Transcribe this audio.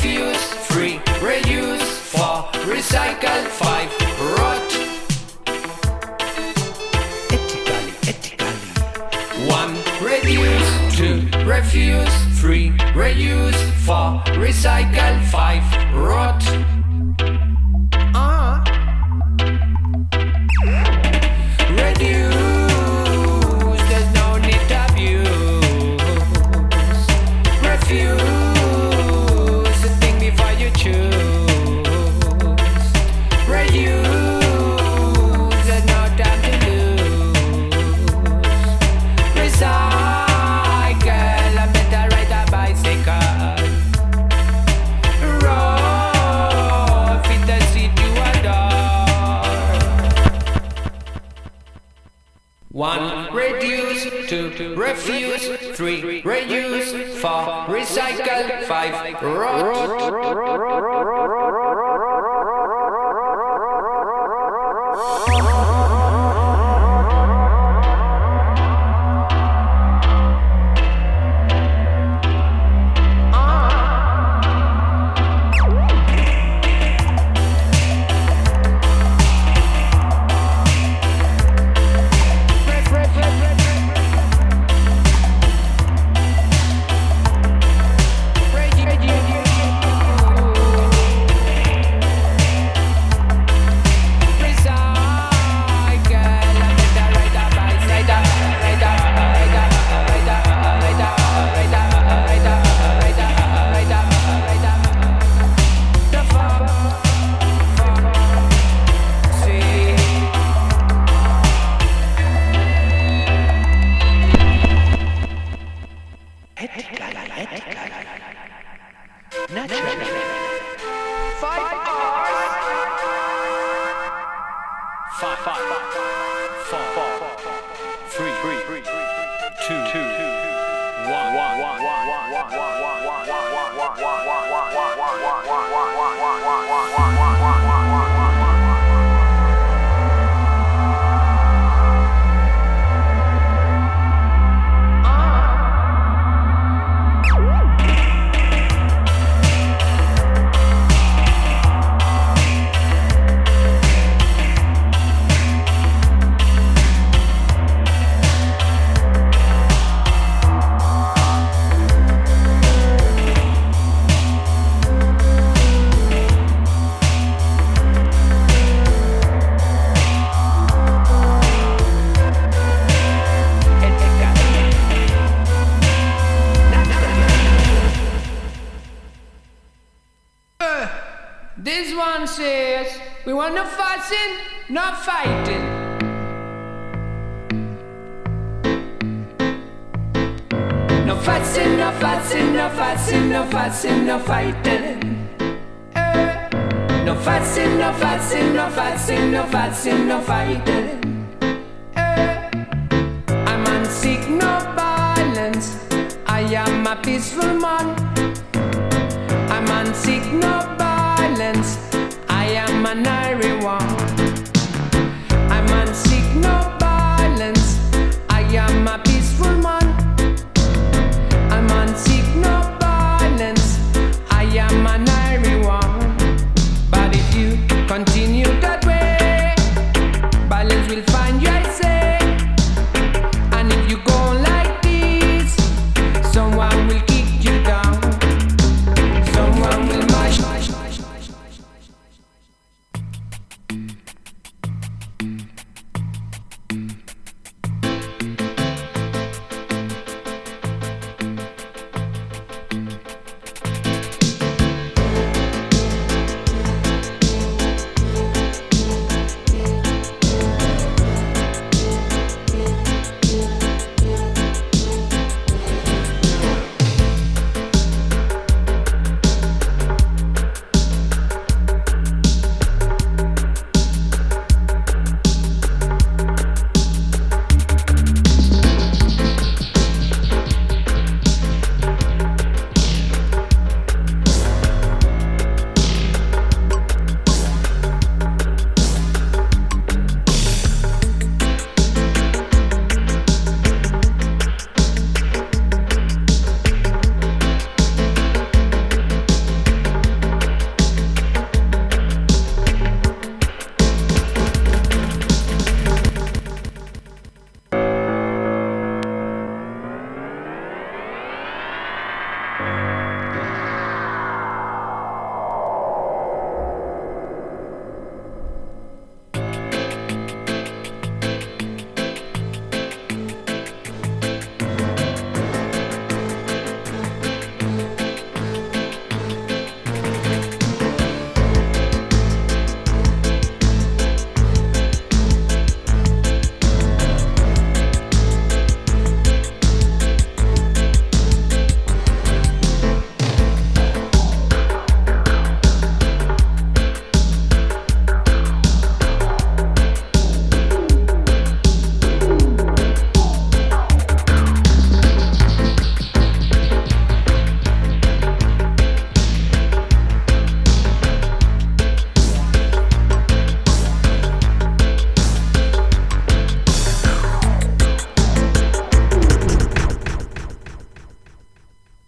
refuse, 3 reuse, 4 recycle, 5 rot. Ethically. 1 reduce, 2 refuse, 3 reuse, 4 recycle, 5 rot. Reduce, there's no need to abuse. Refuse, think before you choose. Reuse, there's no time to lose. Recycle, I better ride a bicycle. Roll, fit the seat you adore. 1 reduce, 2 refuse, 3 reuse, 4 recycle, 5 rot. Naturally. 5 hours. 5, 4, 3, 2, This one says, we want no fussing, no fighting. No fussing, no fussing, no fussing, no fussing, no fighting. No fussing, no fussing, no fussing, no fussing, no fighting. I'm on seek no violence. I am a peaceful man.